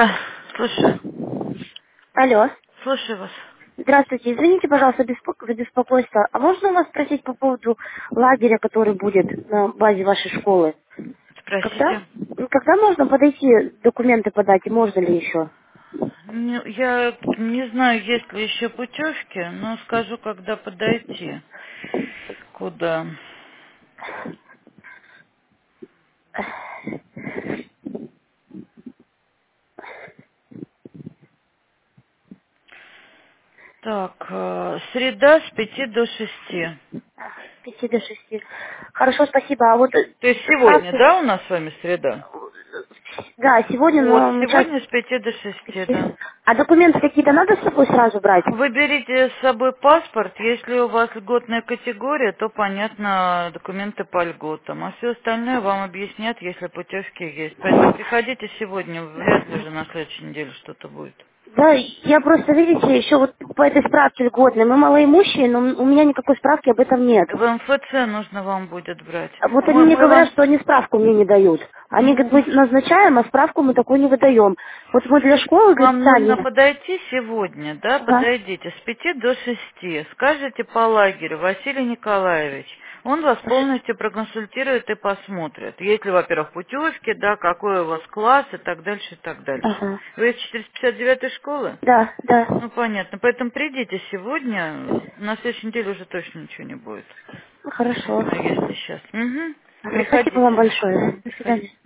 Да, слушаю. Алло. Слушаю вас. Здравствуйте. Извините, пожалуйста, за беспокойство. А можно у вас спросить по поводу лагеря, который будет на базе вашей школы? Когда? Спросите. Когда можно подойти, документы подать, и можно ли еще? Я не знаю, есть ли еще путевки, но скажу, когда подойти. Куда? Так, среда с 5 до 6. С 5 до 6. Хорошо, спасибо. А вот То есть сегодня, справки... да, у нас с вами среда? Да, сегодня, Вот, но начать... сегодня с 5 до 6, да. А документы какие-то надо с собой сразу брать? Вы берите с собой паспорт, если у вас льготная категория, то, понятно, документы по льготам. А все остальное вам объяснят, если путевки есть. Поэтому приходите сегодня, вряд ли уже на следующей неделе что-то будет. Да, я просто, видите, еще вот по этой справке льготной. Мы малоимущие, но у меня никакой справки об этом нет. В МФЦ нужно вам будет брать. А вот они Мы, мне мы говорят, вам, что они справку мне не дают. Они говорят, ну, мы назначаем, а справку мы такой не выдаем. Вот мы для школы, говорит, вам нужно Таня. подойти сегодня, да, Ага. подойдите с 5 до 6. Скажите по лагерю, Василий Николаевич. Он вас полностью проконсультирует и посмотрит. Есть ли, во-первых, путевки, да, какой у вас класс и так дальше, и так дальше. Ага. Вы из 459 школы? Да, да. Ну, понятно. Поэтому придите сегодня. На следующей неделе уже точно ничего не будет. Ну, хорошо. Если сейчас. Угу. Ага, спасибо вам Приходите. большое. До свидания. Приходите.